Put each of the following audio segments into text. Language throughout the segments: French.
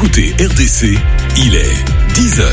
écoutez RDC, il est 10h.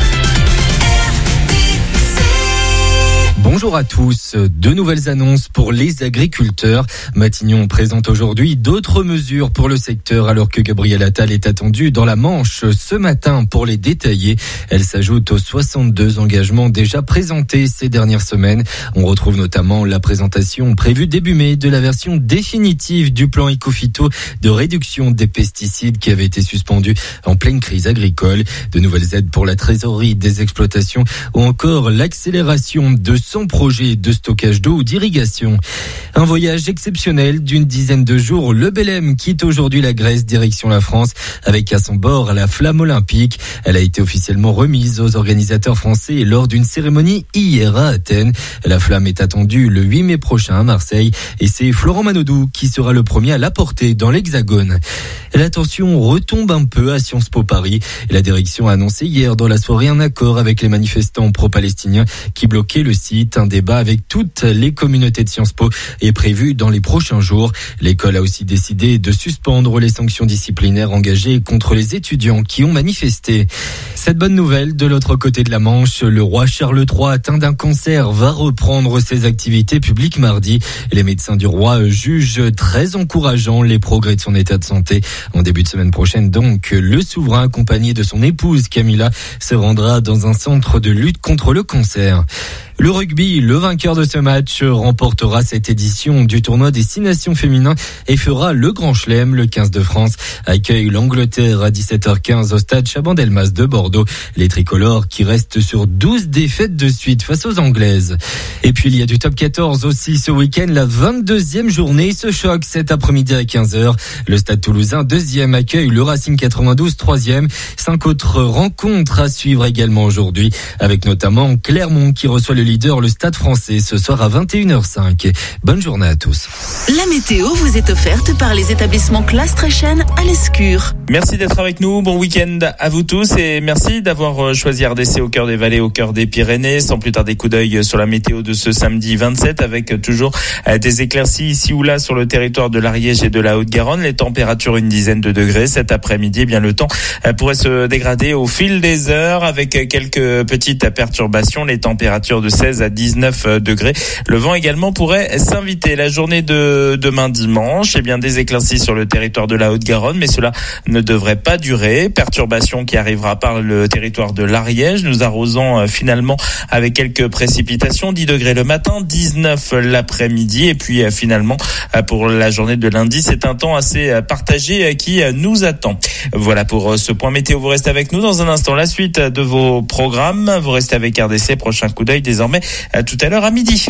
Bonjour à tous. De nouvelles annonces pour les agriculteurs. Matignon présente aujourd'hui d'autres mesures pour le secteur alors que Gabriel Attal est attendu dans la Manche ce matin pour les détailler. Elle s'ajoute aux 62 engagements déjà présentés ces dernières semaines. On retrouve notamment la présentation prévue début mai de la version définitive du plan Ecophyto de réduction des pesticides qui avait été suspendu en pleine crise agricole. De nouvelles aides pour la trésorerie des exploitations ou encore l'accélération de 100 projets de stockage d'eau ou d'irrigation. Un voyage exceptionnel d'une dizaine de jours. Le Belém quitte aujourd'hui la Grèce, direction la France, avec à son bord la flamme olympique. Elle a été officiellement remise aux organisateurs français lors d'une cérémonie hier à Athènes. La flamme est attendue le 8 mai prochain à Marseille et c'est Florent Manodou qui sera le premier à la porter dans l'Hexagone. La tension retombe un peu à Sciences Po Paris. La direction a annoncé hier dans la soirée un accord avec les manifestants pro-palestiniens qui bloquaient le site. Un débat avec toutes les communautés de Sciences Po est prévu dans les prochains jours. L'école a aussi décidé de suspendre les sanctions disciplinaires engagées contre les étudiants qui ont manifesté. Cette bonne nouvelle, de l'autre côté de la Manche, le roi Charles III atteint d'un cancer va reprendre ses activités publiques mardi. Les médecins du roi jugent très encourageant les progrès de son état de santé. En début de semaine prochaine donc, le souverain accompagné de son épouse Camilla se rendra dans un centre de lutte contre le cancer. Le rugby, le vainqueur de ce match remportera cette édition du tournoi des 6 nations féminins et fera le Grand Chelem. Le 15 de France accueille l'Angleterre à 17h15 au stade Chabandelmas de Bordeaux. Les tricolores qui restent sur 12 défaites de suite face aux Anglaises. Et puis il y a du top 14 aussi ce week-end, la 22e journée se choque cet après-midi à 15h. Le stade toulousain 2e accueille le Racing 92 3e. 5 autres rencontres à suivre également aujourd'hui avec notamment Clermont qui reçoit le leader, le Stade Français, ce soir à 21h05. Bonne journée à tous. La météo vous est offerte par les établissements Classe Tréchen à l'Escure. Merci d'être avec nous. Bon week-end à vous tous et merci d'avoir choisi RDC au cœur des vallées, au cœur des Pyrénées. Sans plus tarder, coup d'œil sur la météo de ce samedi 27 avec toujours des éclaircies ici ou là sur le territoire de l'Ariège et de la Haute-Garonne. Les températures une dizaine de degrés. Cet après-midi, eh bien le temps pourrait se dégrader au fil des heures avec quelques petites perturbations. Les températures de 16 à 19 degrés. Le vent également pourrait s'inviter. La journée de demain dimanche, eh bien des éclaircies sur le territoire de la Haute-Garonne, mais cela ne devrait pas durer. Perturbation qui arrivera par le territoire de l'Ariège, nous arrosant finalement avec quelques précipitations. 10 degrés le matin, 19 l'après-midi, et puis finalement pour la journée de lundi, c'est un temps assez partagé qui nous attend. Voilà pour ce point météo. Vous restez avec nous dans un instant. La suite de vos programmes. Vous restez avec RDC. Prochain coup d'œil désormais tout à l'heure à midi.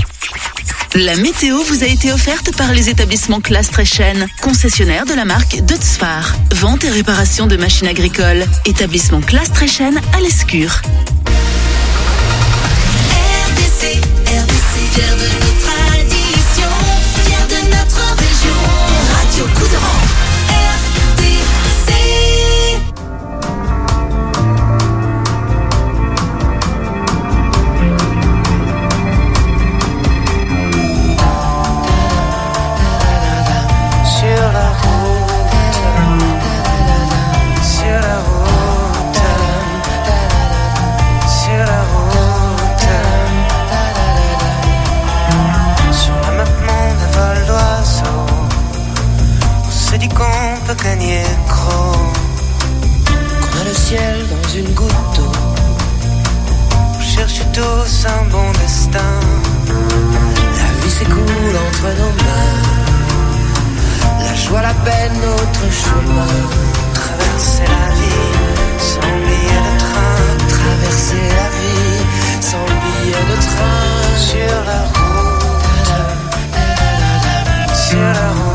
La météo vous a été offerte par les établissements Classe Tréchen, concessionnaire de la marque Deutz-Fahr. Vente et réparation de machines agricoles. Établissement Classe Tréchen à l'Escure. RDC, fier de nos traditions, fier de notre région. Radio Couserans, RDC. Gagner gros, qu'on a le ciel dans une goutte d'eau. On cherche tous un bon destin. La vie s'écoule entre nos mains. La joie, la peine, notre chemin. Traverser la vie sans billet de train. Traverser la vie sans billet de train. Sur la route, sur la route.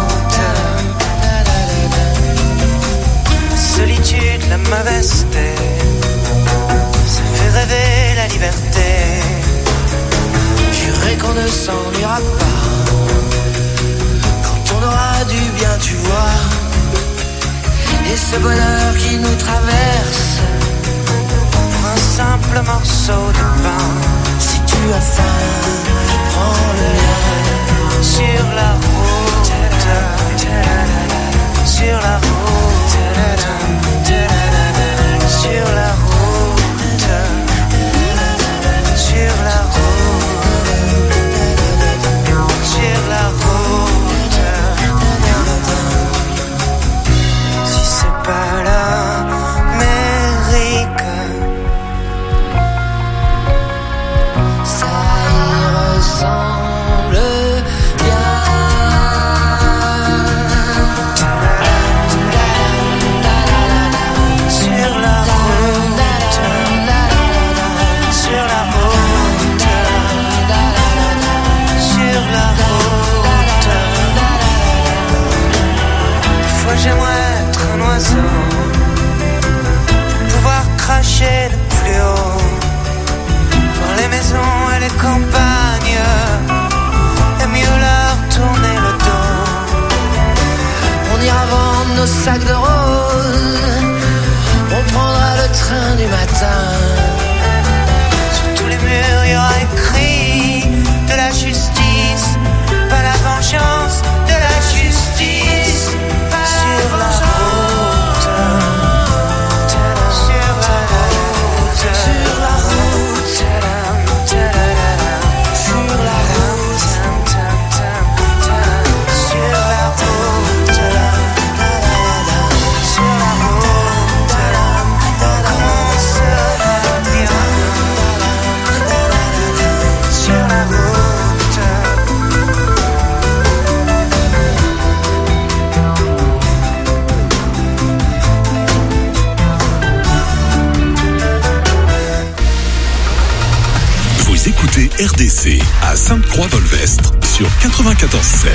Solitude, la mauvaise terre, ça fait rêver la liberté. Jurer qu'on ne s'ennuiera pas quand on aura du bien, tu vois. Et ce bonheur qui nous traverse pour un simple morceau de pain. Si tu as faim, prends le mien. Sur la route, sur la route. nos sacs de roses, on prendra le train du matin. Sur tous les murs il y aura écrit de la justice, pas la vengeance, de la justice, sur la route, sur la route, sur la route, sur la route, sur la route, sur la route, on sera bien, sur la route. Vous écoutez RDC à Sainte-Croix-Volvestre sur 94.7.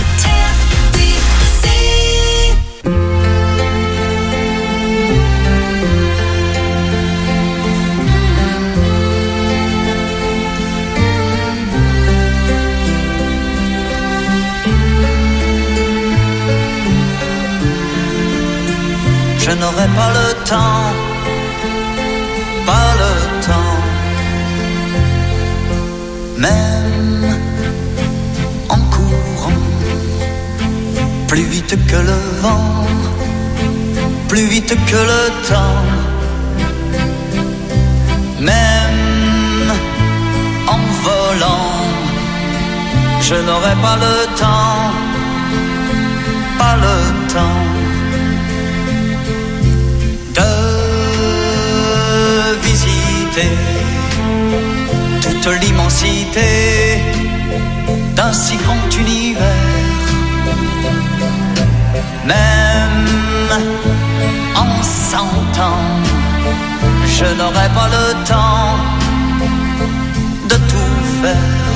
Je n'aurai pas le temps, pas le temps, même en courant, plus vite que le vent, plus vite que le temps, même en volant, je n'aurai pas le temps, pas le temps de visiter toute l'immensité d'un si grand univers. Même en 100 ans, je n'aurai pas le temps de tout faire.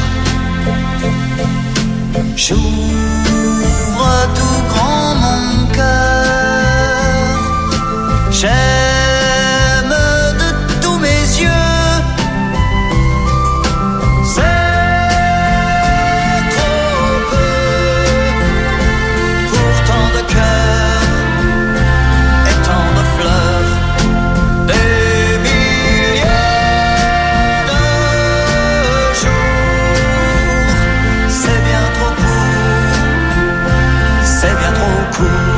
J'ouvre tout grand mon cœur, j'aime de tous mes yeux. C'est trop peu pour tant de cœurs et tant de fleurs, des milliers de jours. C'est bien trop court, c'est bien trop court.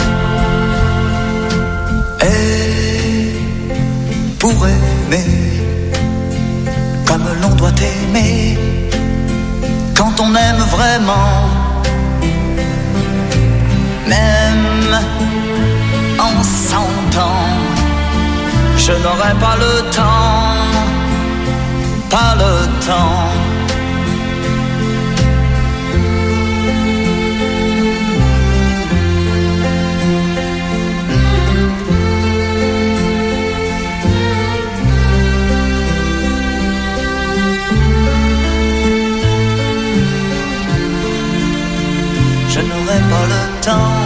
Et pour aimer comme l'on doit aimer, quand on aime vraiment, même en 100 ans, je n'aurai pas le temps, pas le temps. Je n'aurai pas le temps,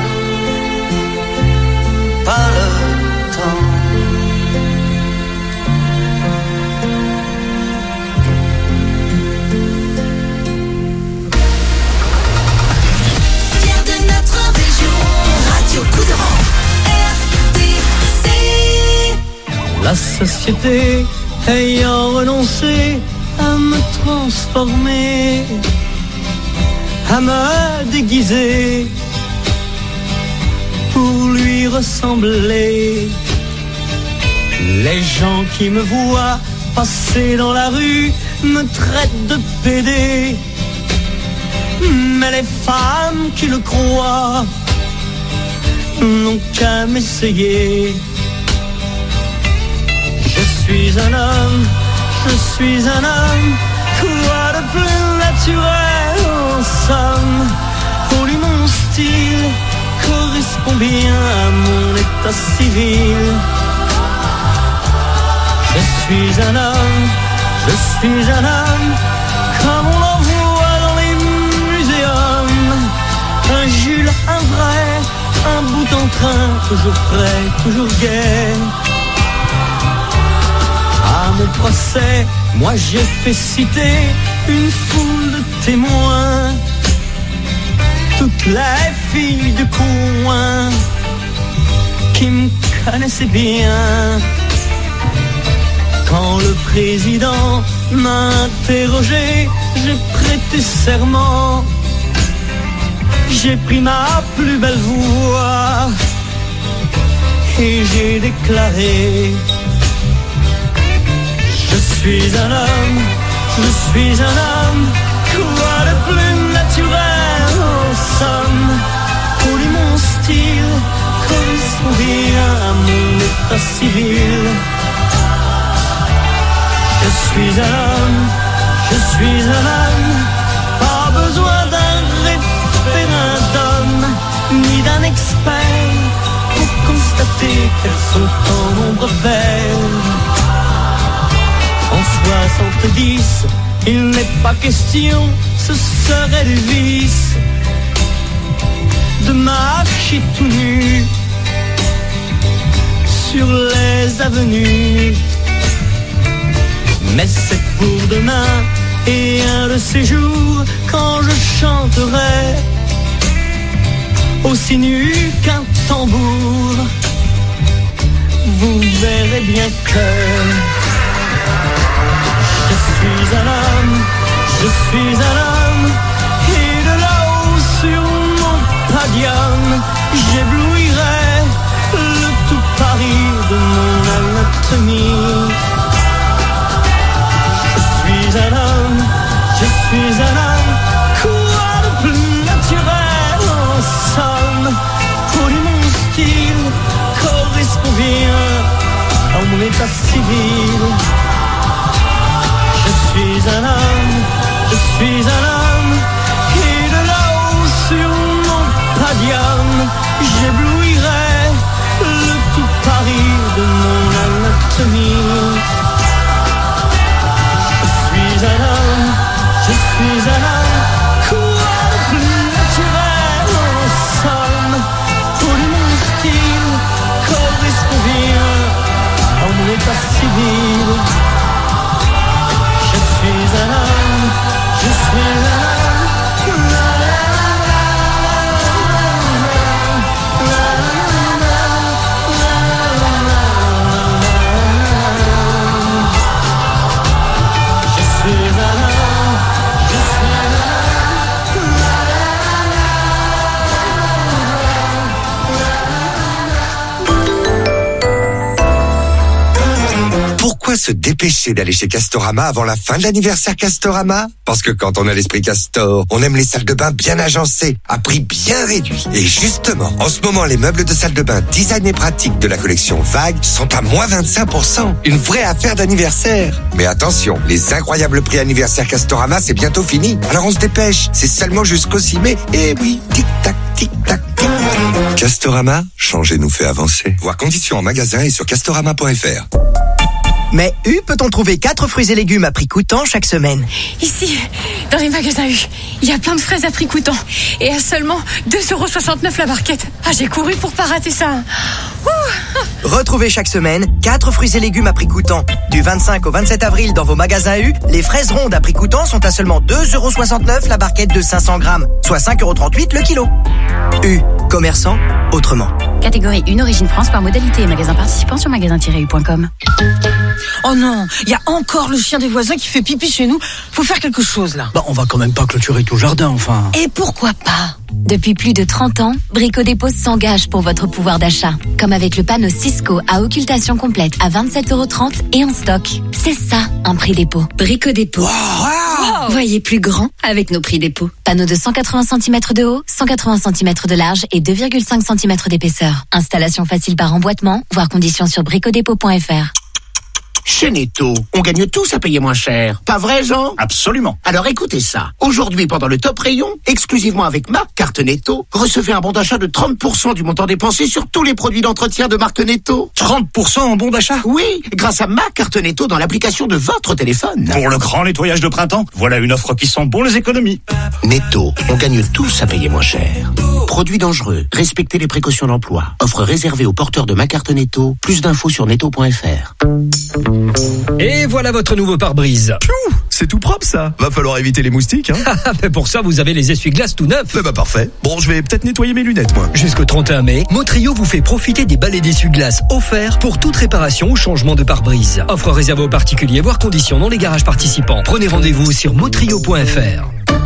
pas le temps. Fier de notre région, Radio Couserans, RDC. La société ayant renoncé à me transformer, à me déguiser pour lui ressembler. Les gens qui me voient passer dans la rue me traitent de pédé, mais les femmes qui le croient n'ont qu'à m'essayer. Je suis un homme, je suis un homme, quoi de plus naturel en somme. Pour lui mon style correspond bien à mon état civil. Je suis un homme, je suis un homme, comme on l'en voit dans les muséums. Un Jules, un vrai, un bout en train, toujours prêt, toujours gai. À mon procès, moi j'ai fait citer une foule de témoins, toutes les filles du coin, qui me connaissait bien. Quand le président m'a interrogé, j'ai prêté serment. J'ai pris ma plus belle voix et j'ai déclaré: je suis un homme, quoi de plus naturel en somme. Pour lui mon style correspond bien à mon état civil. Je suis un homme, pas besoin d'un référendum, ni d'un expert pour constater qu'elles sont en nombre belle. En 70, il n'est pas question, ce serait du vice, de marcher tout nu sur les avenues. Mais c'est pour demain et un de ces jours quand je chanterai aussi nu qu'un tambour. Vous verrez bien que je suis un homme, et de là-haut sur mon podium, j'éblouirai le tout Paris de mon anatomie. Je suis un homme, quoi de plus naturel en somme. Pour lui mon style correspond bien à mon état civil. Je suis un homme, et de là-haut sur mon podium, j'éblouirai le tout Paris de mon anatomie. Je suis un homme, quoi de plus naturel en somme. Pour lui mon style correspond bien à mon état civil. Je suis un homme, Pourquoi se dépêcher d'aller chez Castorama avant la fin de l'anniversaire Castorama? Parce que quand on a l'esprit Castor, on aime les salles de bain bien agencées, à prix bien réduit. Et justement, en ce moment, les meubles de salle de bain design et pratique de la collection Vague sont à moins 25%. Une vraie affaire d'anniversaire. Mais attention, les incroyables prix anniversaire Castorama, c'est bientôt fini. Alors on se dépêche, c'est seulement jusqu'au 6 mai. Et oui, tic-tac, tic-tac, tic-tac. Castorama, changer nous fait avancer. Voir conditions en magasin et sur castorama.fr. Mais U peut-on trouver 4 fruits et légumes à prix coûtant chaque semaine? Ici, dans les magasins U, il y a plein de fraises à prix coûtant. Et à seulement 2,69€ la barquette. Ah, j'ai couru pour pas rater ça. Ouh. Retrouvez chaque semaine 4 fruits et légumes à prix coûtant. Du 25 au 27 avril dans vos magasins U, les fraises rondes à prix coûtant sont à seulement 2,69€ la barquette de 500 grammes, soit 5,38€ le kilo. U, commerçant autrement. Catégorie 1, origine France par modalité et magasin participant sur magasin-u.com. Oh non, il y a encore le chien des voisins qui fait pipi chez nous. Faut faire quelque chose là. Bah, on va quand même pas clôturer tout le jardin, enfin. Et pourquoi pas? Depuis plus de 30 ans, Brico Dépôt s'engage pour votre pouvoir d'achat. Comme avec le panneau Cisco à occultation complète à 27,30€ et en stock. C'est ça, un prix dépôt. Brico Dépôt. Wow. Voyez plus grand avec nos prix dépôt. Panneau de 180 cm de haut, 180 cm de large et 2,5 cm d'épaisseur. Installation facile par emboîtement, voire conditions sur bricodépôt.fr. Chez Netto, on gagne tous à payer moins cher. Pas vrai, Jean? Absolument. Alors écoutez ça. Aujourd'hui, pendant le top rayon, exclusivement avec ma carte Netto, recevez un bon d'achat de 30% du montant dépensé sur tous les produits d'entretien de marque Netto. 30% en bon d'achat? Oui, grâce à ma carte Netto dans l'application de votre téléphone. Pour le grand nettoyage de printemps, voilà une offre qui sent bon les économies. Netto, on gagne tous à payer moins cher. Produits dangereux, respectez les précautions d'emploi. Offre réservée aux porteurs de ma carte Netto. Plus d'infos sur netto.fr. Et voilà votre nouveau pare-brise. c'est tout propre ça. Va falloir éviter les moustiques, hein. Mais pour ça, vous avez les essuie-glaces tout neufs. Bah parfait. Bon, je vais peut-être nettoyer mes lunettes, moi. Jusqu'au 31 mai, Motrio vous fait profiter des balais d'essuie-glaces offerts pour toute réparation ou changement de pare-brise. Offre réservée aux particuliers, voire conditions dans les garages participants. Prenez rendez-vous sur motrio.fr.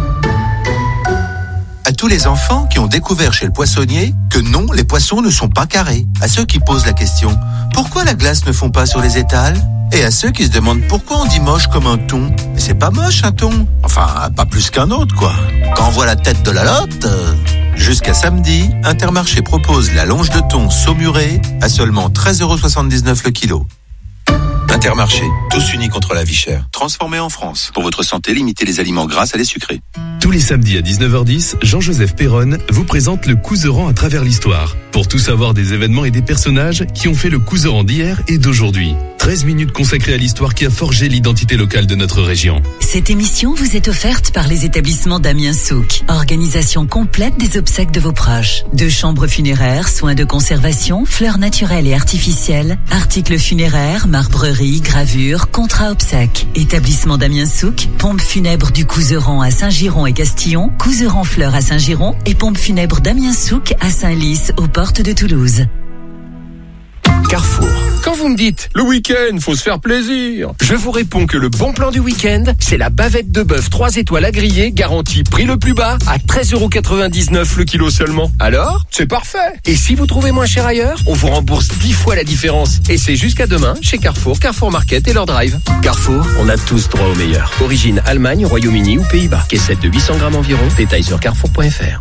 À tous les enfants qui ont découvert chez le poissonnier que non, les poissons ne sont pas carrés. À ceux qui posent la question, pourquoi la glace ne fond pas sur les étals ? Et à ceux qui se demandent pourquoi on dit moche comme un thon. Mais c'est pas moche un thon. Enfin, pas plus qu'un autre, quoi. Quand on voit la tête de la lotte... Jusqu'à samedi, Intermarché propose la longe de thon saumurée à seulement 13,79€ le kilo. Intermarché, tous unis contre la vie chère. Transformé en France. Pour votre santé, limitez les aliments gras à les sucrés. Tous les samedis à 19h10, Jean-Joseph Perron vous présente le Couserand à travers l'histoire. Pour tout savoir des événements et des personnages qui ont fait le Couserand d'hier et d'aujourd'hui. 13 minutes consacrées à l'histoire qui a forgé l'identité locale de notre région. Cette émission vous est offerte par les établissements Damien Souk. Organisation complète des obsèques de vos proches. 2 chambres funéraires, soins de conservation, fleurs naturelles et artificielles, articles funéraires, marbrerie, gravure, contrat obsèques. Établissement Damien Souk, pompe funèbre du Couserand à Saint-Giron et Castillon, Couserand Fleurs à Saint-Giron et pompe funèbre Damien Souk à Saint-Lys aux portes de Toulouse. Carrefour. Quand vous me dites, le week-end, faut se faire plaisir, je vous réponds que le bon plan du week-end, c'est la bavette de bœuf 3 étoiles à griller, garantie prix le plus bas, à 13,99€ le kilo seulement. Alors, c'est parfait. Et si vous trouvez moins cher ailleurs, on vous rembourse 10 fois la différence. Et c'est jusqu'à demain, chez Carrefour, Carrefour Market et leur drive. Carrefour, on a tous droit au meilleur. Origine Allemagne, Royaume-Uni ou Pays-Bas. Caissette de 800 grammes environ, détail sur carrefour.fr.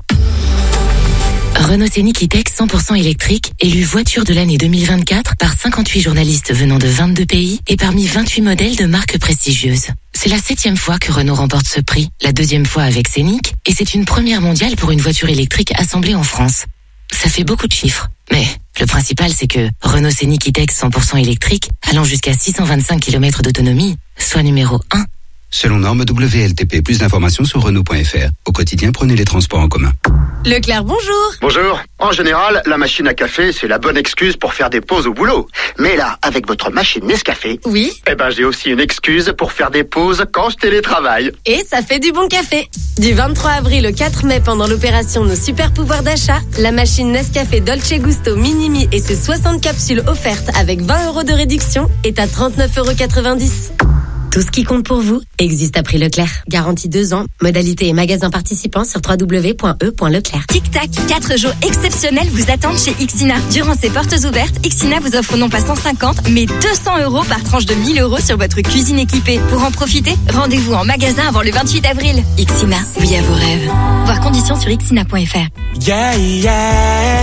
Renault Scénic E-Tech 100% électrique, élu voiture de l'année 2024 par 58 journalistes venant de 22 pays et parmi 28 modèles de marques prestigieuses. C'est la 7e fois que Renault remporte ce prix, la 2e fois avec Scénic, et c'est une première mondiale pour une voiture électrique assemblée en France. Ça fait beaucoup de chiffres, mais le principal c'est que Renault Scénic E-Tech 100% électrique, allant jusqu'à 625 km d'autonomie, soit numéro 1. Selon norme WLTP, plus d'informations sur Renault.fr. Au quotidien, prenez les transports en commun. Leclerc, bonjour. Bonjour. En général, la machine à café, c'est la bonne excuse pour faire des pauses au boulot. Mais là, avec votre machine Nescafé... Oui. Eh ben, j'ai aussi une excuse pour faire des pauses quand je télétravaille. Et ça fait du bon café. Du 23 avril au 4 mai, pendant l'opération Nos Super Pouvoirs d'achat, la machine Nescafé Dolce Gusto Minimi et ses 60 capsules offertes avec 20€ de réduction est à 39,90€. Tout ce qui compte pour vous existe à prix Leclerc. Garantie 2 ans. Modalité et magasin participants sur www.e.leclerc. Tic-tac, 4 jours exceptionnels vous attendent chez Ixina. Durant ces portes ouvertes, Ixina vous offre non pas 150, mais 200€ par tranche de 1000€ sur votre cuisine équipée. Pour en profiter, rendez-vous en magasin avant le 28 avril. Ixina, oui à vos rêves. Voir conditions sur ixina.fr. Yeah, yeah.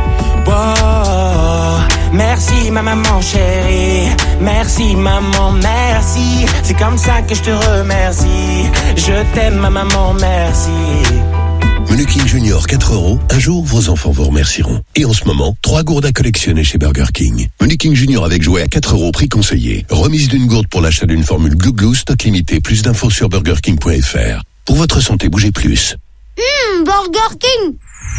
Wow. Merci ma maman chérie, merci maman, merci. C'est comme ça que je te remercie. Je t'aime ma maman, merci. Menu King Junior 4€, un jour vos enfants vous remercieront. Et en ce moment, 3 gourdes à collectionner chez Burger King. Menu King Junior avec jouet à 4€, prix conseillé. Remise d'une gourde pour l'achat d'une formule Glouglou, stock limité. Plus d'infos sur burgerking.fr. Pour votre santé, bougez plus. Burger King.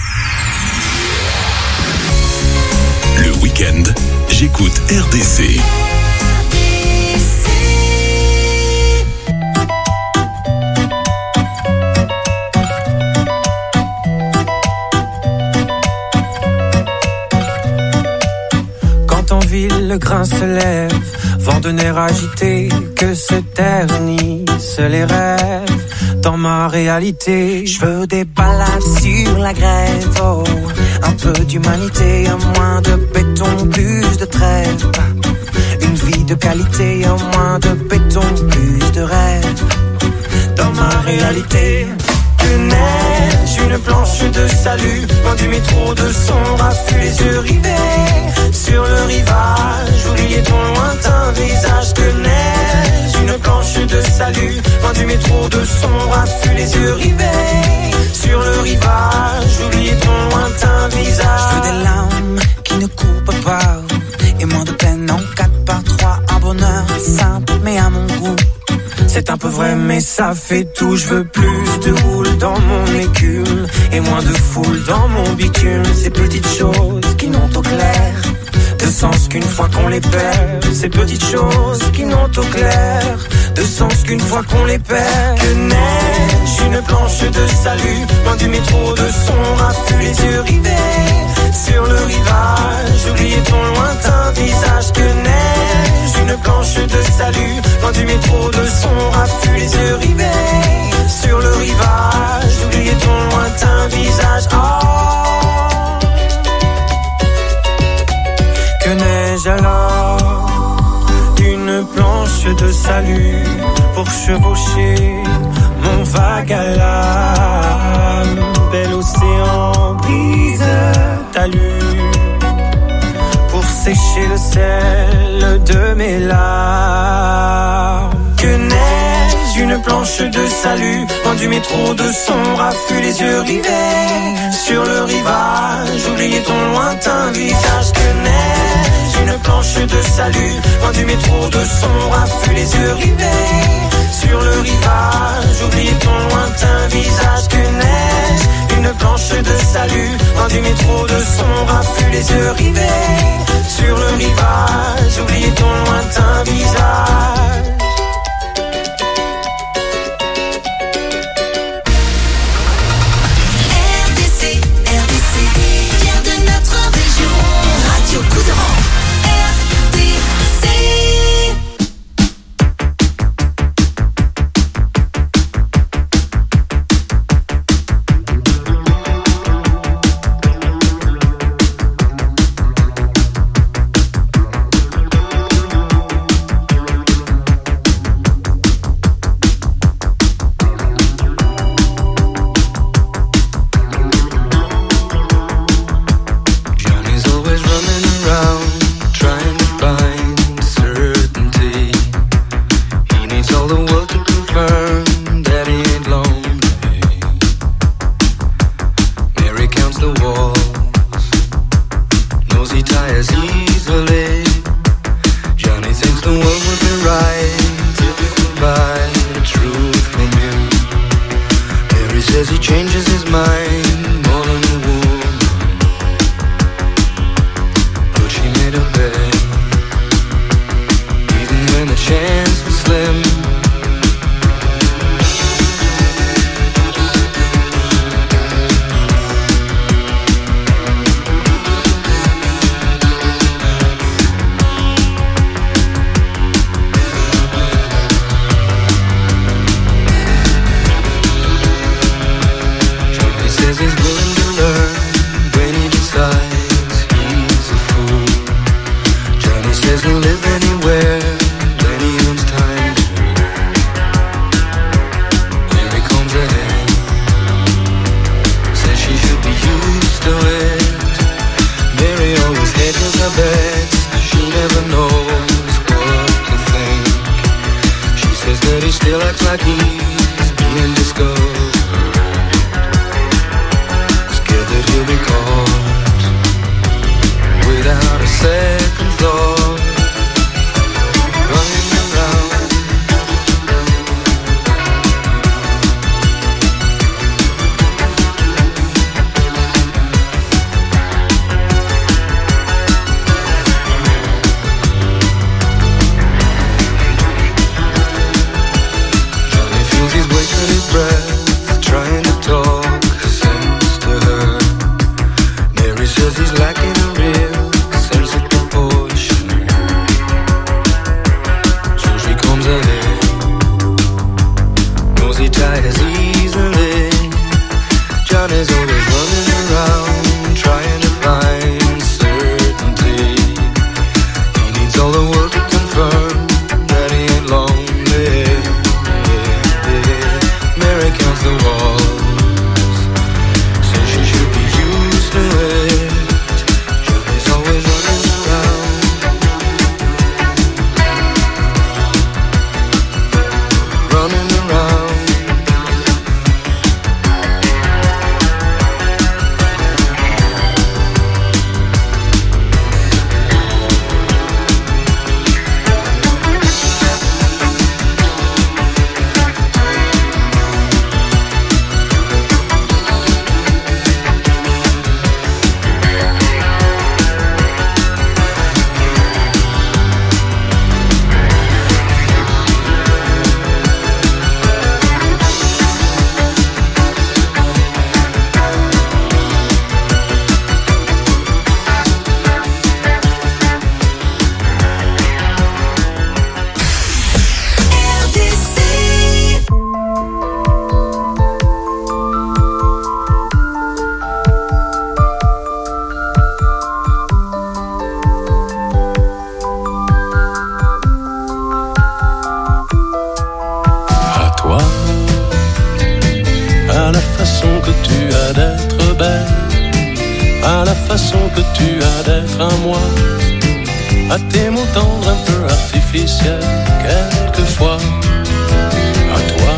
Le week-end, j'écoute RDC. Quand en ville le grain se lève, vent de nerfs agité, que se ternissent les rêves. Dans ma réalité, je veux des balades sur la grève, oh. Un peu d'humanité, un moins de béton, plus de trêve. Une vie de qualité, un moins de béton, plus de rêve. Dans ma réalité, une neige, une planche de salut. Loin du métro de son raffut, les yeux rivés sur le rivage. Oubliez ton lointain visage. Que neige, une planche de salut. Loin du métro de son raffut, les yeux rivés sur le rivage. Oubliez ton lointain visage. Je veux des larmes qui ne coupent pas et moins de peine en 4x3. Un bonheur simple mais à mon goût. C'est un peu vrai mais ça fait tout. Je veux plus de houle dans mon écume et moins de foule dans mon bitume. Ces petites choses qui n'ont au clair de sens qu'une fois qu'on les perd. Ces petites choses qui n'ont au clair de sens qu'une fois qu'on les perd, que neige une planche de salut, loin du métro de son raffut, les yeux rivés sur le rivage, oubliez ton lointain visage, que neige une planche de salut, loin du métro de son raffut, les yeux rivés sur le rivage, oubliez ton lointain visage. Oh, que neige alors une planche de salut pour chevaucher mon vague à l'âme, bel océan brise talus pour sécher le sel de mes larmes. Que neige une planche de salut, loin du métro de son raffut, les yeux rivés sur le rivage, oubliez ton lointain visage. Que neige une planche de salut, loin du métro de son raffut, les yeux rivés sur le rivage, oubliez ton lointain visage. Que neige une planche de salut, loin du métro de son raffut, les yeux rivés sur le rivage, oubliez ton lointain visage. façon que tu as d'être belle, à la façon que tu as d'être à moi, à tes mots tendres un peu artificiels, quelquefois, à toi,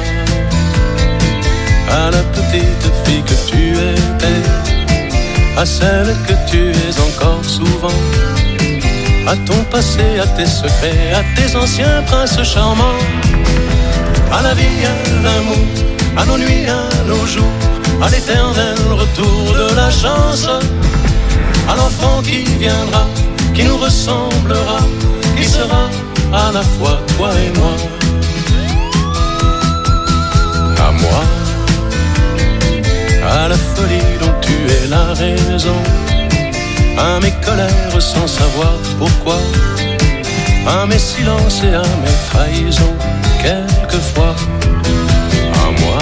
à la petite fille que tu étais, à celle que tu es encore souvent, à ton passé, à tes secrets, à tes anciens princes charmants, à la vie, à l'amour, à nos nuits, à nos jours, à l'éternel retour de la chance, à l'enfant qui viendra, qui nous ressemblera, qui sera à la fois toi et moi. À moi, à la folie dont tu es la raison, à mes colères sans savoir pourquoi, à mes silences et à mes trahisons, quelquefois. À moi,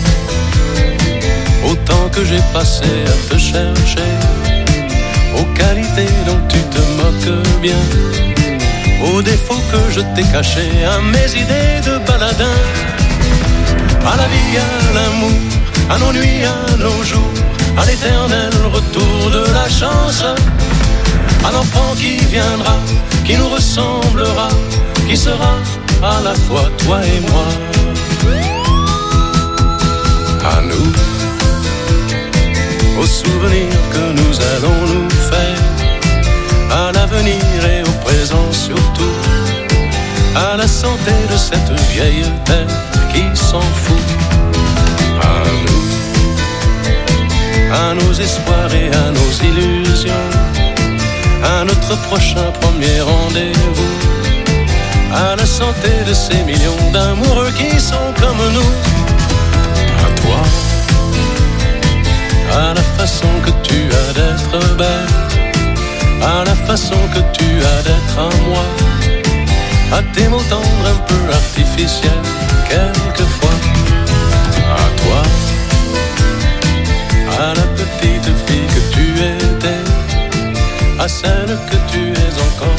au temps que j'ai passé à te chercher, aux qualités dont tu te moques bien, aux défauts que je t'ai cachés, à mes idées de baladin, à la vie, à l'amour, à nos nuits, à nos jours, à l'éternel retour de la chance, à l'enfant qui viendra, qui nous ressemblera, qui sera à la fois toi et moi. À nous, aux souvenirs que nous allons nous faire, à l'avenir et au présent surtout, à la santé de cette vieille terre qui s'en fout. À nous, à nos espoirs et à nos illusions, à notre prochain premier rendez-vous, à la santé de ces millions d'amoureux qui sont comme nous. À toi, à la façon que tu as d'être belle, à la façon que tu as d'être à moi, à tes mots tendres un peu artificiels, quelquefois. À toi, à la petite fille que tu étais, à celle que tu es encore.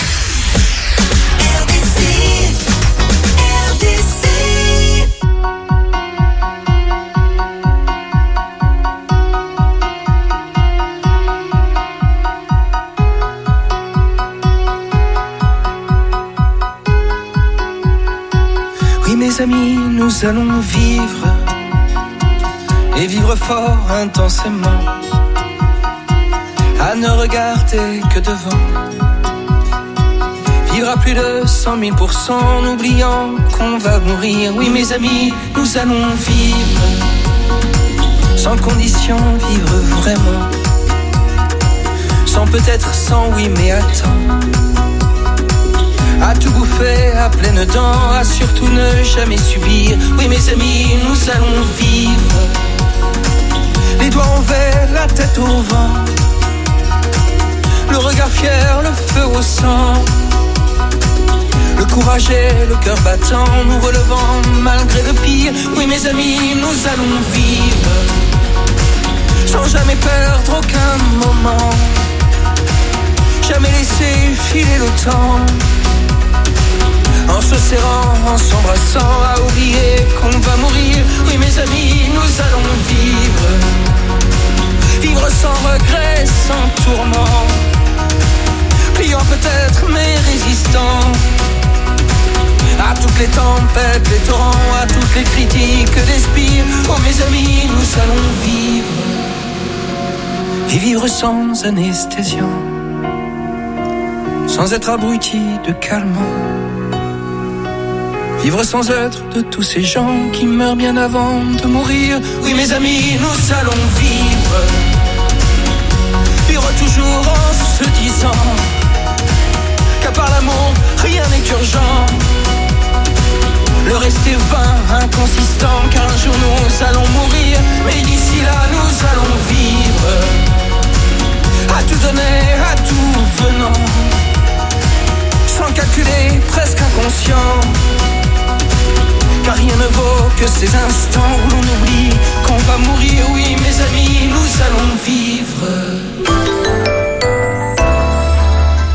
Mes amis, nous allons vivre et vivre fort intensément, à ne regarder que devant, vivre à plus de 100 000%, en oubliant qu'on va mourir. Oui mes amis, nous allons vivre sans condition, vivre vraiment, sans peut-être, sans oui mais attends, à tout bouffer à pleines dents, à surtout ne jamais subir. Oui mes amis, nous allons vivre les doigts envers, la tête au vent, le regard fier, le feu au sang, le courage et le cœur battant, nous relevant malgré le pire. Oui mes amis, nous allons vivre sans jamais perdre aucun moment, jamais laisser filer le temps, en se serrant, en s'embrassant, à oublier qu'on va mourir. Oui mes amis, nous allons vivre, vivre sans regret, sans tourment, pliant peut-être mais résistant à toutes les tempêtes, les torrents, à toutes les critiques des spires. Oh mes amis, nous allons vivre, et vivre sans anesthésiant, sans être abruti de calmant, vivre sans être de tous ces gens qui meurent bien avant de mourir. Oui mes amis, nous allons vivre, vivre toujours en se disant qu'à part l'amour, rien n'est urgent, le reste est vain, inconsistant, car un jour nous allons mourir. Mais d'ici là, nous allons vivre, à tout donner, à tout venant, sans calculer, presque inconscient, car rien ne vaut que ces instants où l'on oublie qu'on va mourir. Oui mes amis, nous allons vivre. Tous les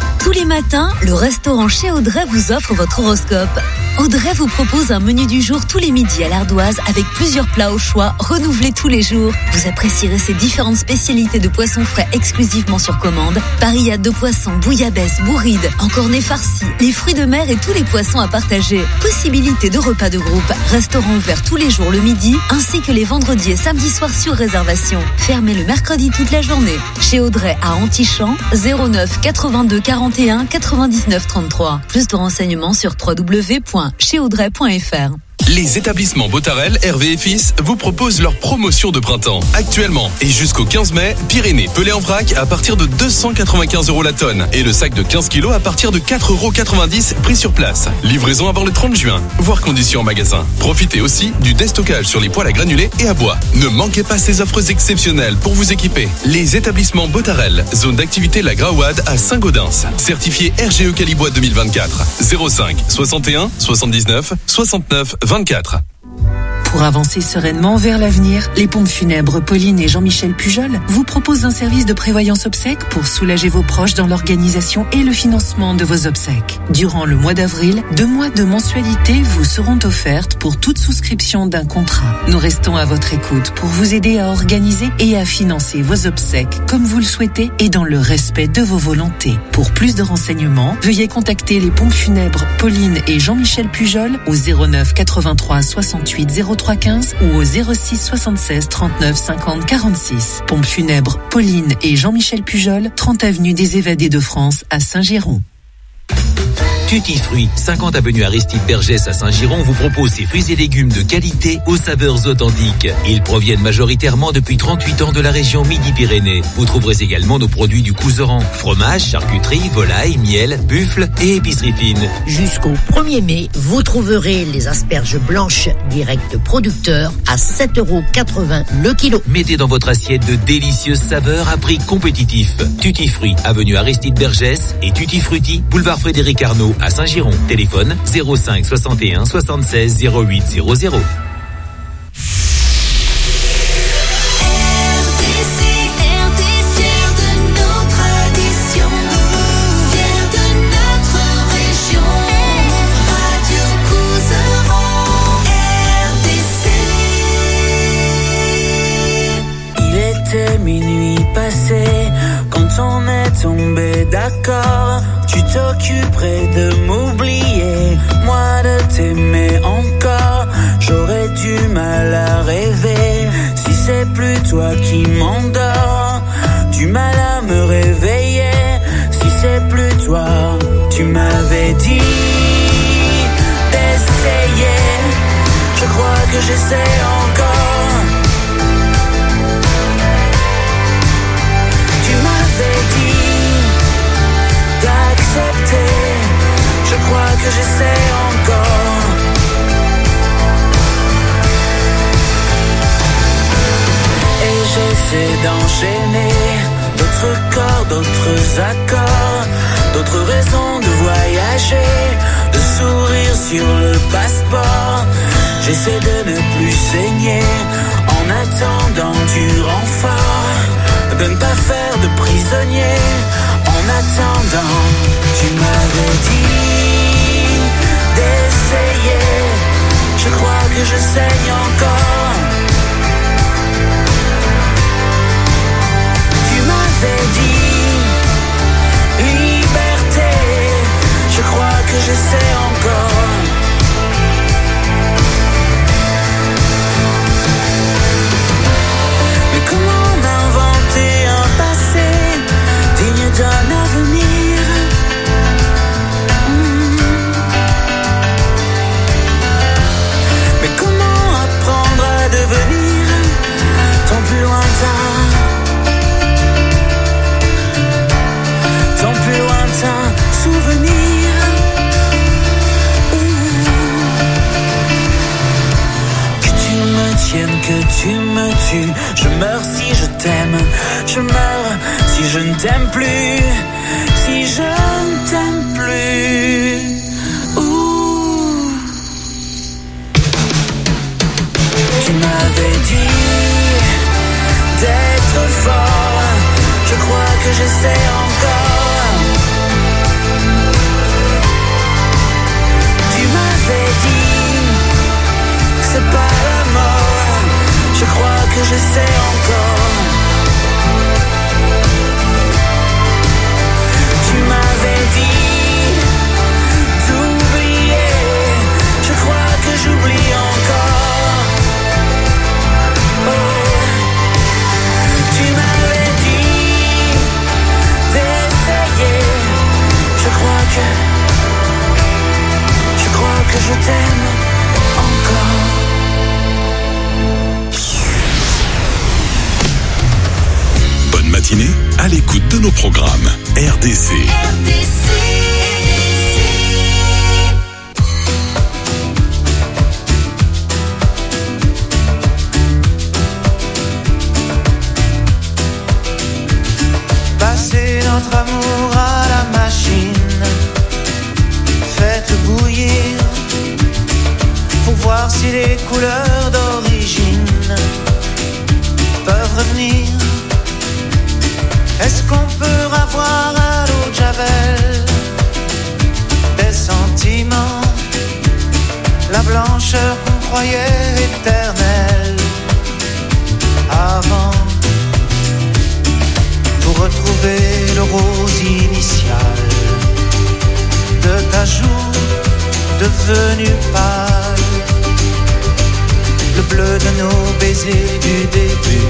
matin, le restaurant chez Audrey vous offre votre horoscope. Audrey vous propose un menu du jour tous les midis à l'Ardoise avec plusieurs plats au choix, renouvelés tous les jours. Vous apprécierez ses différentes spécialités de poissons frais exclusivement sur commande. Parillade de poissons, bouillabaisse, bourride, encornets farcis, les fruits de mer et tous les poissons à partager. Possibilité de repas de groupe. Restaurant ouvert tous les jours le midi, ainsi que les vendredis et samedis soirs sur réservation. Fermé le mercredi toute la journée. Chez Audrey à Antichamps, 09 82 41 99 33. Plus de renseignements sur www.chezaudrey.fr. Les établissements Botarel, Hervé et Fils vous proposent leur promotion de printemps. Actuellement et jusqu'au 15 mai, Pyrénées pelé en vrac à partir de 295 € la tonne et le sac de 15 kg à partir de 4,90 € pris sur place. Livraison avant le 30 juin, voire conditions en magasin. Profitez aussi du déstockage sur les poêles à granulés et à bois. Ne manquez pas ces offres exceptionnelles pour vous équiper. Les établissements Botarel, zone d'activité La Graouade à Saint-Gaudens. Certifié RGE Calibois 2024. 05 61 79 69 24. Pour avancer sereinement vers l'avenir, les pompes funèbres Pauline et Jean-Michel Pujol vous proposent un service de prévoyance obsèques pour soulager vos proches dans l'organisation et le financement de vos obsèques. Durant le mois d'avril, 2 mois de mensualité vous seront offertes pour toute souscription d'un contrat. Nous restons à votre écoute pour vous aider à organiser et à financer vos obsèques comme vous le souhaitez et dans le respect de vos volontés. Pour plus de renseignements, veuillez contacter les pompes funèbres Pauline et Jean-Michel Pujol au 09 83 68 03 15 ou au 06 76 39 50 46. Pompes funèbres Pauline et Jean-Michel Pujol, 30 avenue des Évadés de France à Saint-Giron. Tutti Fruits, 50 avenue Aristide Bergès à Saint-Giron vous propose ses fruits et légumes de qualité aux saveurs authentiques. Ils proviennent majoritairement depuis 38 ans de la région Midi-Pyrénées. Vous trouverez également nos produits du Couseran, fromage, charcuterie, volaille, miel, buffle et épicerie fine. Jusqu'au 1er mai, vous trouverez les asperges blanches direct producteurs à 7,80 € le kilo. Mettez dans votre assiette de délicieuses saveurs à prix compétitif. Tutti Fruits, avenue Aristide Bergès et Tutti Frutti, boulevard Frédéric Arnault à Saint-Giron. Téléphone 05 61 76 08 00. Minuit passé, quand on est tombé d'accord, tu t'occuperais de m'oublier, moi de t'aimer encore. J'aurais du mal à rêver si c'est plus toi qui m'endors, du mal à me réveiller si c'est plus toi. Tu m'avais dit d'essayer, je crois que j'essaie encore. Je crois que j'essaie encore. Et j'essaie d'enchaîner d'autres corps, d'autres accords, d'autres raisons de voyager, de sourire sur le passeport. J'essaie de ne plus saigner en attendant du renfort, de ne pas faire de prisonnier. En attendant, tu m'avais dit d'essayer, je crois que je saigne encore. Tu m'avais dit liberté, je crois que j'essaie encore. Mais comment m'inventer un passé digne d'un avenir? Mais comment apprendre à devenir tant plus lointain, tant plus lointain souvenir? Que tu me tiennes, que tu me tues, je meurs si je t'aime, je meurs si je ne t'aime plus, si je ne t'aime plus. Tu m'avais dit d'être fort, je crois que j'essaie encore. j'essaie encore. Tu m'avais dit d'oublier, je crois que j'oublie encore. Oh, tu m'avais dit d'essayer, je crois que je t'aime encore. Bonne matinée, à l'écoute de nos programmes RDC. Passez notre amour à la machine, faites-le bouillir pour voir si les couleurs d'origine peuvent revenir. Est-ce qu'on peut avoir à l'eau de Javel des sentiments, la blancheur qu'on croyait éternelle avant, pour retrouver le rose initial de ta joue devenu pâle, le bleu de nos baisers du début,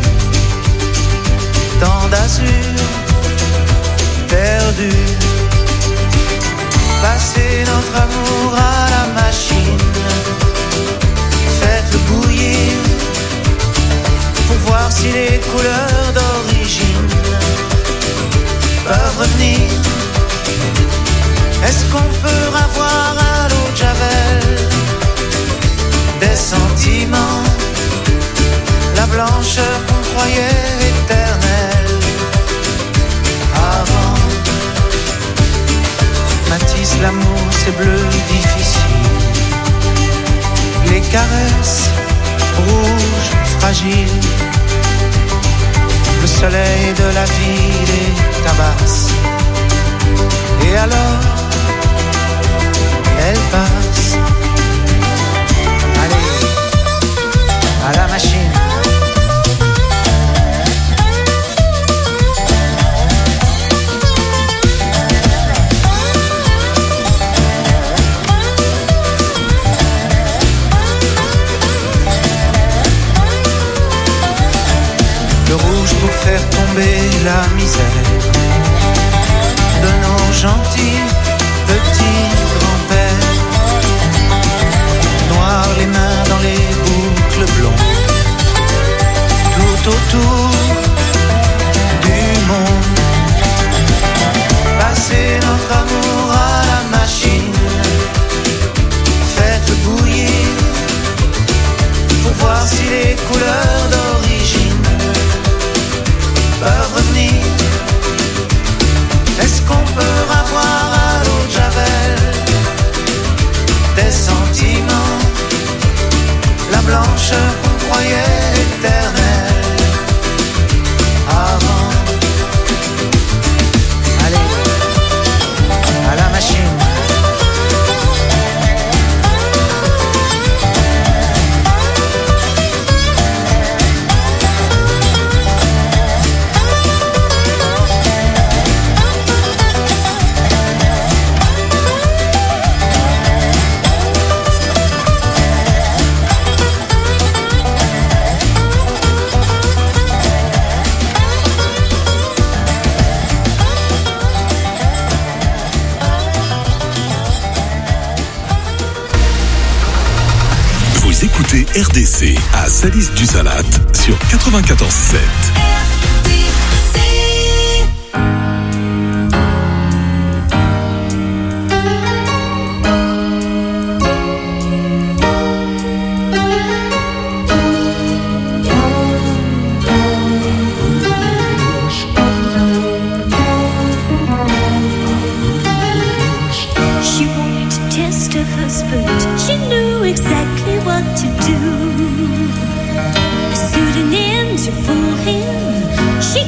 tant d'azur perdu. Passez notre amour à la machine, faites-le bouillir pour voir si les couleurs d'origine peuvent revenir. Est-ce qu'on peut avoir à l'eau de Javel des sentiments, la blancheur qu'on croyait éternelle avant? Matisse, l'amour c'est bleu difficile, les caresses rouges fragiles, le soleil de la ville est tabasse. Et alors elle passe. Allez, à la machine. Le rouge pour faire tomber la misère de nos gentils petits grands-pères. Noir les mains dans les boucles blondes, tout autour du monde. Passez notre amour à la machine, faites-le bouillir pour voir si les couleurs d'origine peuvent revenir. Est-ce qu'on peut avoir à l'eau de Javel des sentiments, la blancheur qu'on croyait éternelle avant? Allez, à la machine. Écoutez RDC à Salis du Salat sur 94.7. She wanted to test her husband. She knew exactly what to do. A pseudonym to fool him. She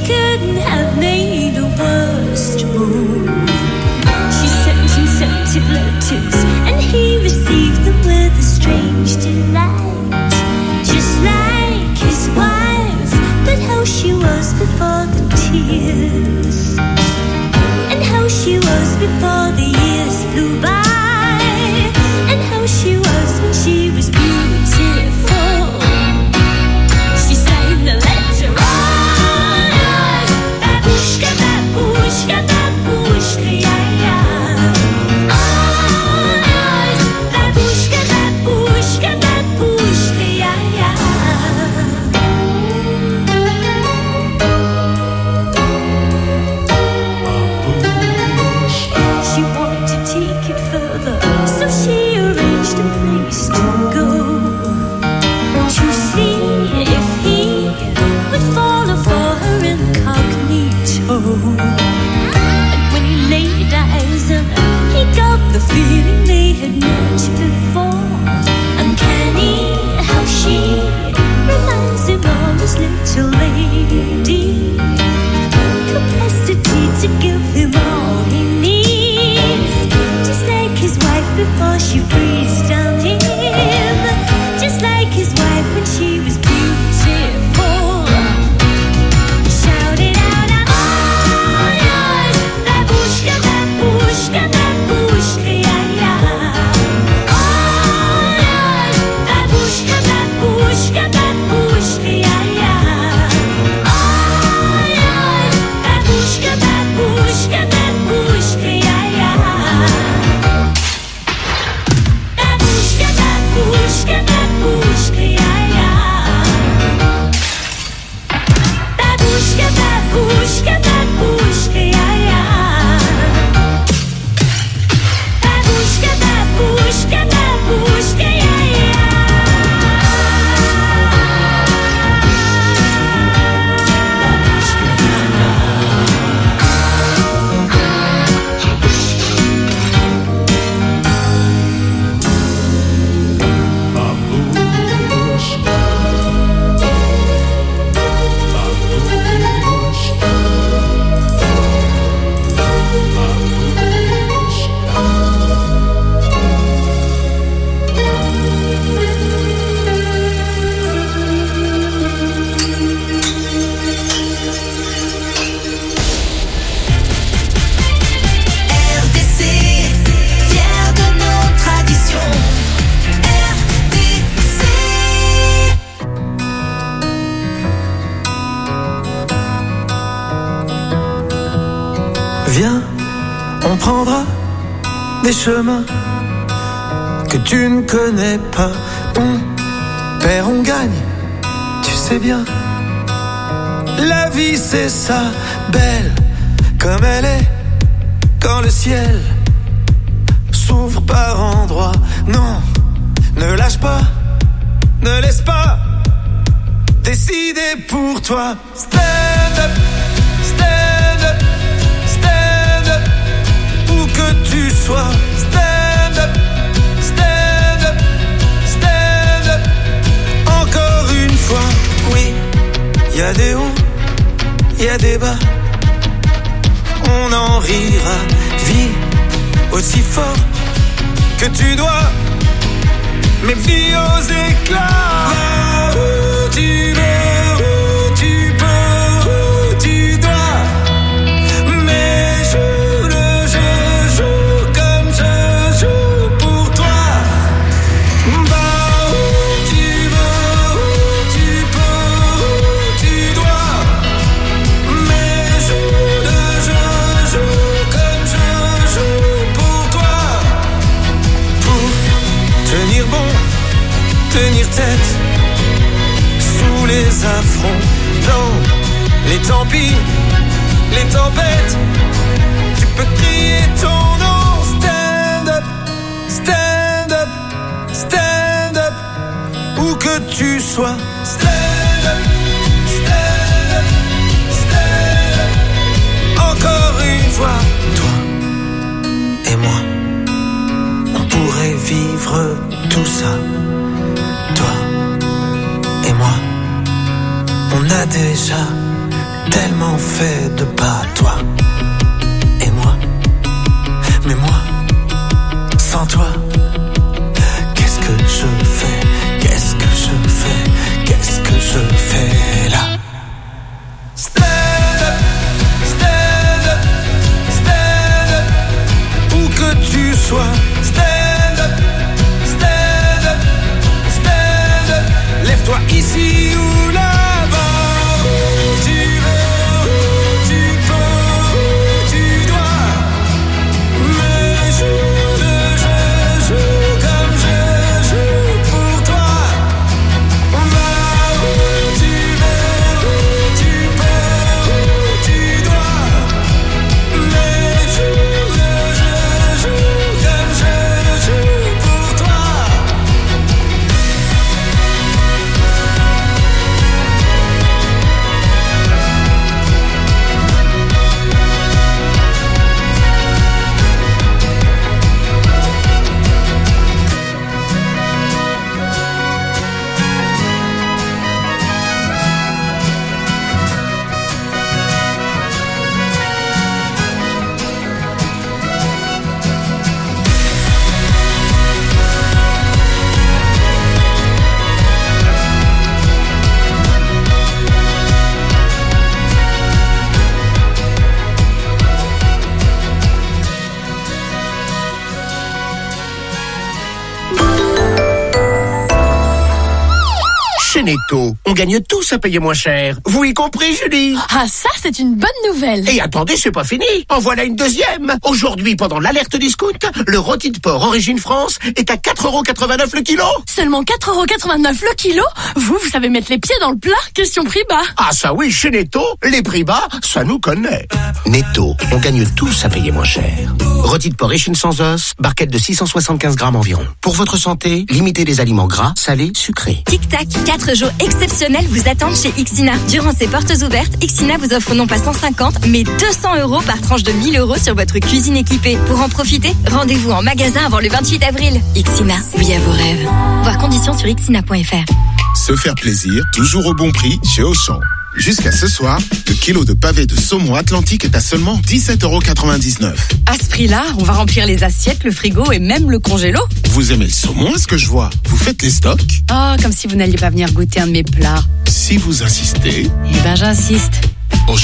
des chemins que tu ne connais pas. On perd, on gagne, tu sais bien. La vie c'est ça, belle comme elle est. Quand le ciel s'ouvre par endroits, non, ne lâche pas, ne laisse pas décider pour toi. Stand up, stand up, stand up, où que tu sois. Stand up, stand up, stand up, encore une fois. Oui, y a des hauts, y a des bas, on en rira. Vis aussi fort que tu dois, mais vis aux éclats. Va où tu veux, où tu peux, où tu dois, mais joue le jeu, joue comme je joue pour toi. Va où tu veux, où tu peux, où tu dois, mais joue le jeu, joue comme je joue pour toi. Pour tenir bon, tenir tête sous les affronts, dans les temps pis, les tempêtes, tu peux crier ton nom. Stand up, stand up, stand up, où que tu sois. Stand up, stand up, stand up, encore une fois. Toi et moi, on pourrait vivre tout ça. Toi et moi, on a déjà tellement fait de pas. Toi et moi, mais moi, sans toi, qu'est-ce que je fais? Qu'est-ce que je fais? Qu'est-ce que je fais là? Stand up, stand up, stand up, où que tu sois. Stand up, stand up, stand up, lève-toi ici ou là-bas. Où tu veux, où tu peux, où tu dois, mais joue le jeu, joue comme je joue pour toi. Va où tu veux, où tu peux, où tu dois, mais joue le jeu, joue comme je joue pour toi. Chez Netto, on gagne tous à payer moins cher. Vous y compris, Julie? Ah, ça, c'est une bonne nouvelle. Et attendez, c'est pas fini. En voilà une deuxième. Aujourd'hui, pendant l'alerte discount, le rôti de porc Origine France est à 4,89 € le kilo. Seulement 4,89 € le kilo? Vous savez mettre les pieds dans le plat? Question prix bas. Ah ça oui, chez Netto, les prix bas, ça nous connaît. Netto, on gagne tous à payer moins cher. Rôti de porc échine sans os, barquette de 675 grammes environ. Pour votre santé, limitez les aliments gras, salés, sucrés. Tic-tac, 4 jours exceptionnels vous attendent chez Ixina. Durant ces portes ouvertes, Ixina vous offre non pas 150, mais 200 € par tranche de 1 000 € sur votre cuisine équipée. Pour en profiter, rendez-vous en magasin avant le 28 avril. Ixina, oui à vos rêves. Voir conditions sur ixina.fr. Se faire plaisir, toujours au bon prix chez Auchan. Jusqu'à ce soir, le kilo de pavé de saumon Atlantique est à seulement 17,99 €. À ce prix-là, on va remplir les assiettes, le frigo et même le congélo. Vous aimez le saumon, est-ce que je vois? Vous faites les stocks? Oh, comme si vous n'alliez pas venir goûter un de mes plats. Si vous insistez... Eh ben, j'insiste. Auchan,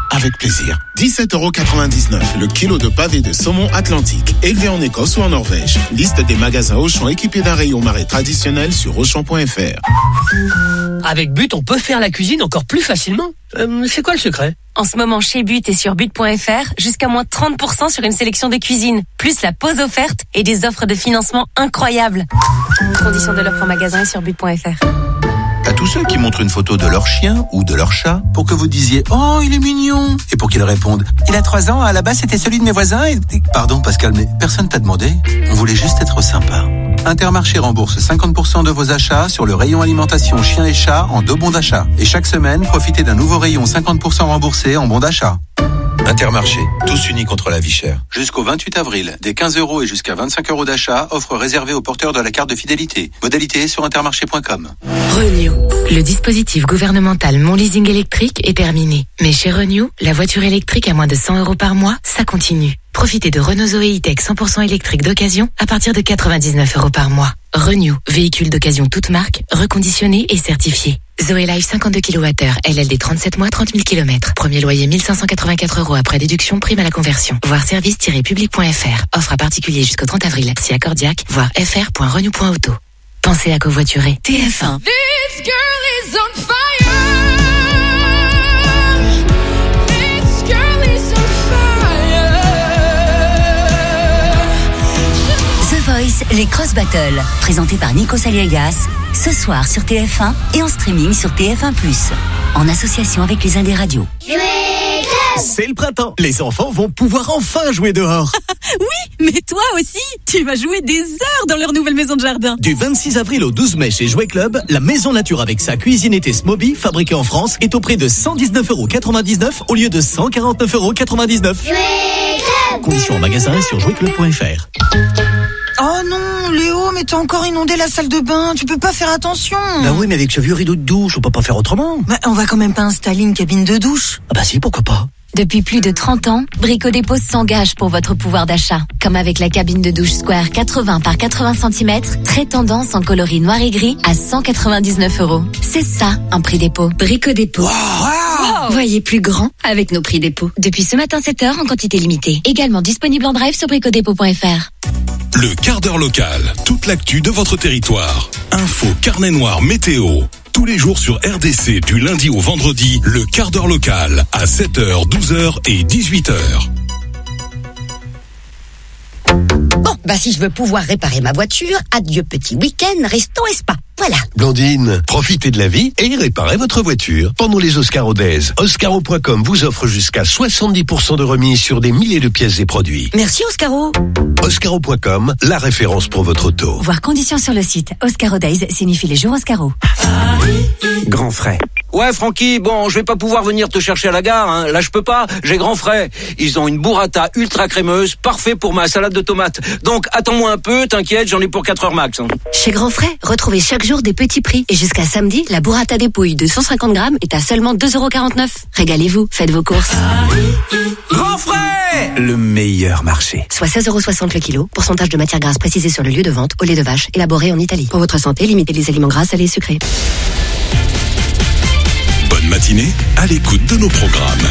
Avec plaisir. 17,99 € le kilo de pavé de saumon Atlantique, élevé en Écosse ou en Norvège. Liste des magasins Auchan équipés d'un rayon marée traditionnel sur Auchan.fr. Avec But, on peut faire la cuisine encore plus facilement. C'est quoi le secret ? En ce moment, chez But et sur but.fr, jusqu'à moins 30% sur une sélection de cuisine. Plus la pause offerte et des offres de financement incroyables. Conditions de l'offre en magasin et sur but.fr. À tous ceux qui montrent une photo de leur chien ou de leur chat pour que vous disiez « Oh, il est mignon !» et pour qu'ils répondent « Il a 3 ans, à la base c'était celui de mes voisins et... » Pardon Pascal, mais personne t'a demandé. On voulait juste être sympa. Intermarché rembourse 50% de vos achats sur le rayon alimentation chien et chat en 2 bons d'achat. Et chaque semaine, profitez d'un nouveau rayon 50% remboursé en bons d'achat. Intermarché, tous unis contre la vie chère. Jusqu'au 28 avril, des 15 € et jusqu'à 25 € d'achat, offre réservée aux porteurs de la carte de fidélité. Modalité sur intermarché.com. Renew. Le dispositif gouvernemental Mon Leasing électrique est terminé. Mais chez Renew, la voiture électrique à moins de 100 € par mois, ça continue. Profitez de Renault Zoé E-Tech 100% électrique d'occasion à partir de 99 € par mois. Renew, véhicule d'occasion toute marque, reconditionné et certifié. Zoé Life 52 kWh, LLD 37 mois, 30 000 km. Premier loyer 1584 € après déduction, prime à la conversion. Voir service-public.fr. Offre à particulier jusqu'au 30 avril. Si accordiaque, voir fr.renew.auto. Pensez à covoiturer. TF1. This girl is on fire. This girl is on fire. The Voice, les Cross Battles, présenté par Nico Saliegas, ce soir sur TF1 et en streaming sur TF1+, en association avec les Indés Radio. C'est le printemps. Les enfants vont pouvoir enfin jouer dehors. Oui, mais toi aussi, tu vas jouer des heures dans leur nouvelle maison de jardin. Du 26 avril au 12 mai chez Jouet Club, la maison nature avec sa cuisine été Smoby, fabriquée en France, est au prix de 119,99 € au lieu de 149,99 €. Conditions en magasin et sur jouetclub.fr. Oh non, Léo, mais t'as encore inondé la salle de bain, tu peux pas faire attention. Bah oui, mais avec ce vieux rideau de douche, on peut pas faire autrement. Bah, on va quand même pas installer une cabine de douche. Ah bah si, pourquoi pas. Depuis plus de 30 ans, Brico Dépôt s'engage pour votre pouvoir d'achat. Comme avec la cabine de douche Square 80 par 80 cm, très tendance en coloris noir et gris à 199 €. C'est ça, un prix dépôt. Brico Dépôt. Wow. Voyez plus grand avec nos prix dépôt. Depuis ce matin 7h en quantité limitée. Également disponible en drive sur bricodépôt.fr. Le quart d'heure local, toute l'actu de votre territoire. Info, carnet noir, météo. Tous les jours sur RDC, du lundi au vendredi, le quart d'heure local, à 7h, 12h et 18h. Bon, bah si je veux pouvoir réparer ma voiture, adieu petit week-end, resto et spa. Voilà. Blandine, profitez de la vie et réparez votre voiture. Pendant les Oscaro Days, Oscaro.com vous offre jusqu'à 70% de remise sur des milliers de pièces et produits. Merci Oscaro. Oscaro.com, la référence pour votre auto. Voir conditions sur le site. Oscaro Days signifie les jours Oscaro. Grand frais. Ouais, Francky, bon, je vais pas pouvoir venir te chercher à la gare, hein. Là, je peux pas, j'ai grand frais. Ils ont une burrata ultra crémeuse, parfait pour ma salade de tomates. Donc, attends-moi un peu, t'inquiète, j'en ai pour 4 heures max. Hein. Chez Grand Frais, retrouvez chaque jour des petits prix. Et jusqu'à samedi, la burrata des pouilles de 150 grammes est à seulement 2,49 €. Régalez-vous, faites vos courses. Grand frais, le meilleur marché. Soit 16,60 € le kilo. Pourcentage de matière grasse précisé sur le lieu de vente au lait de vache, élaboré en Italie. Pour votre santé, limitez les aliments gras, salés et sucrés. Bonne matinée, à l'écoute de nos programmes.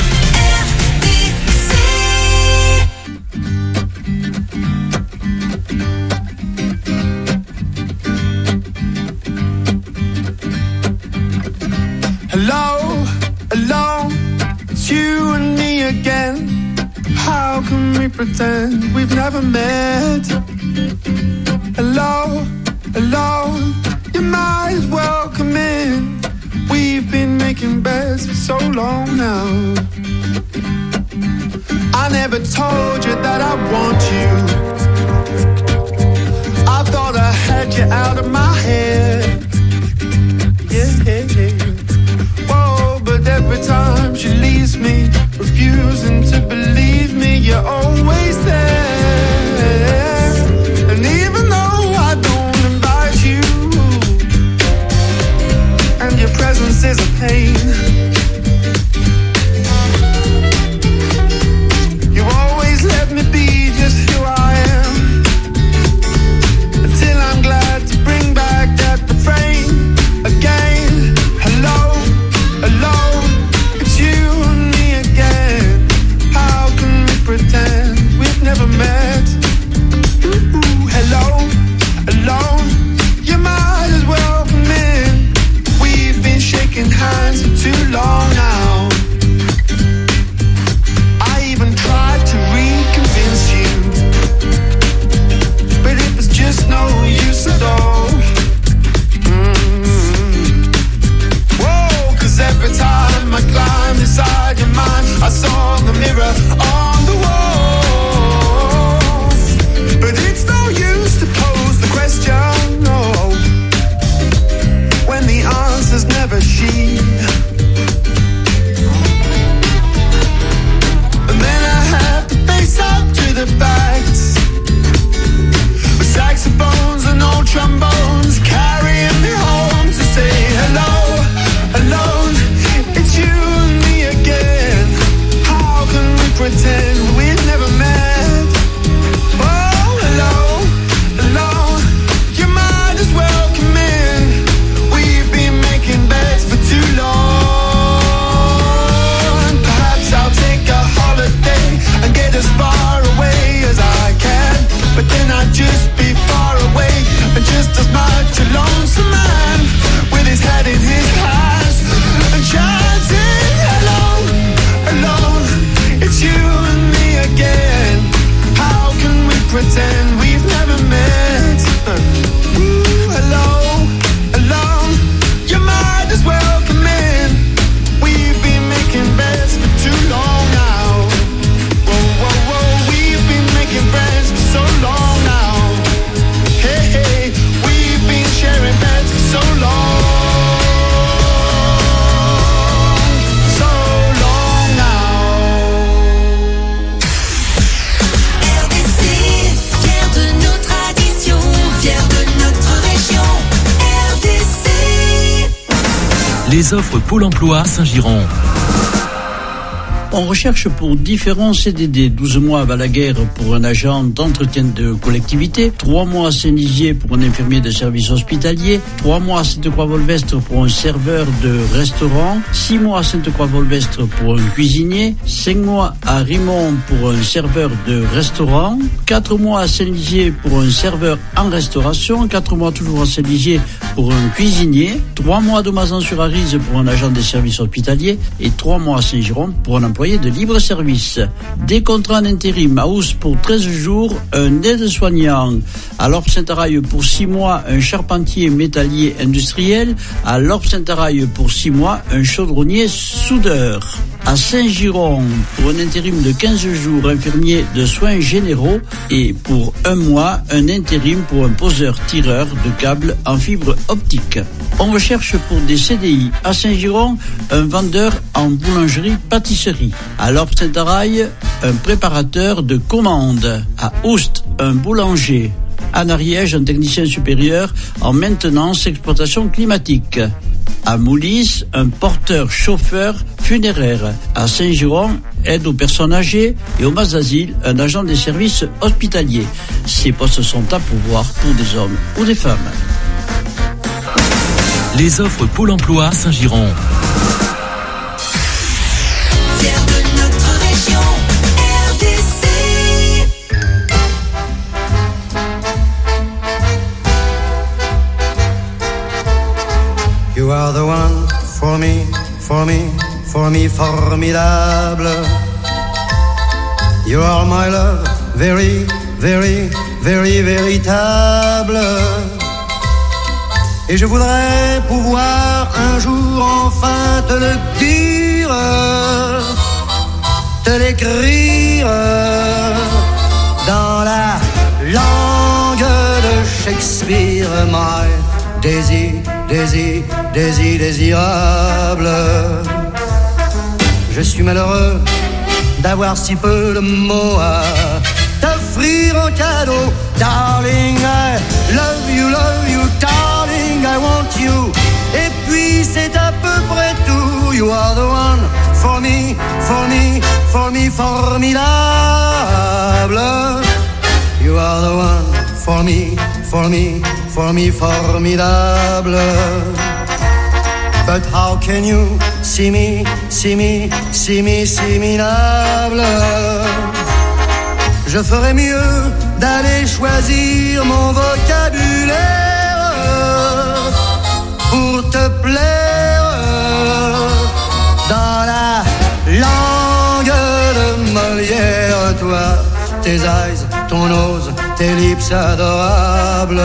Hello, hello, it's you and me again. How can we pretend we've never met? Hello, hello, you might as well come in. We've been making bets for so long now. I never told you that I want you. I thought I had you out of my head. Yeah. Whoa, but every time she leaves me, refusing to believe me, you're always there. And even though I don't invite you, and your presence is a pain, you always let me be just who I am, until I'm glad to bring back that Les offres Pôle emploi à Saint-Giron. On recherche pour différents CDD 12 mois à Balaguer pour un agent d'entretien de collectivité, 3 mois à Saint-Lizier pour un infirmier de service hospitalier, 3 mois à Sainte-Croix-Volvestre pour un serveur de restaurant, 6 mois à Sainte-Croix-Volvestre pour un cuisinier, 5 mois à Rimont pour un serveur de restaurant, 4 mois à Saint-Lizier pour un serveur en restauration, 4 mois toujours à Saint-Lizier pour un cuisinier, 3 mois à Domazan-sur-Arise pour un agent des services hospitaliers et 3 mois à Saint-Giron pour un employé de libre service. Des contrats en intérim à Oust pour 13 jours, un aide-soignant. À l'Orbe-Saint-Araille pour 6 mois, un charpentier métallier industriel. À l'Orbe-Saint-Araille pour 6 mois, un chaudronnier soudeur. À Saint-Giron, pour un intérim de 15 jours, infirmier de soins généraux. Et pour 1 mois, un intérim pour un poseur-tireur de câbles en fibre optique. On recherche pour des CDI. À Saint-Giron, un vendeur en boulangerie-pâtisserie. À l'Orbe-Saint-Araille, un préparateur de commandes. À Oust, un boulanger. À Nariège, un technicien supérieur en maintenance exploitation climatique. À Moulis, un porteur-chauffeur funéraire. À Saint-Giron, aide aux personnes âgées. Et au Mas-d'Asile, un agent des services hospitaliers. Ces postes sont à pourvoir pour des hommes ou des femmes. Les offres Pôle emploi à Saint-Giron. Fier de notre région, RDC. You are the one for me, for me, for me, formidable. You are my love, very, very, very, véritable. Et je voudrais pouvoir un jour enfin te le dire, te l'écrire dans la langue de Shakespeare. My Daisy, Daisy, Daisy, désirable. Je suis malheureux d'avoir si peu de mots à t'offrir en cadeau. Darling, I love you, darling, I want you. Et puis c'est à peu près tout. You are the one for me, for me, for me, formidable. You are the one for me, for me, for me, formidable. But how can you see me, see me, see me, see me, minable? Je ferais mieux d'aller choisir mon vocabulaire pour te plaire dans la langue de Molière. Toi, tes eyes, ton nose, tes lips adorables.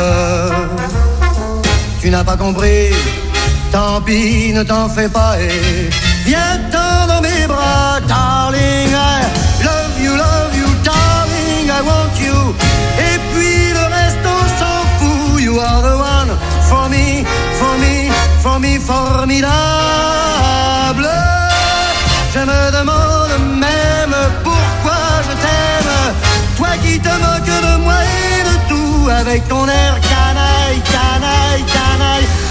Tu n'as pas compris, tant pis, ne t'en fais pas et viens-t'en dans mes bras. Darling, I love you, darling, I want you. Et puis le reste on s'en fout. You are the one for me, for me, for me, formidable. Je me demande même pourquoi je t'aime, toi qui te moques de moi et de tout, avec ton air canaille, canaille, canaille.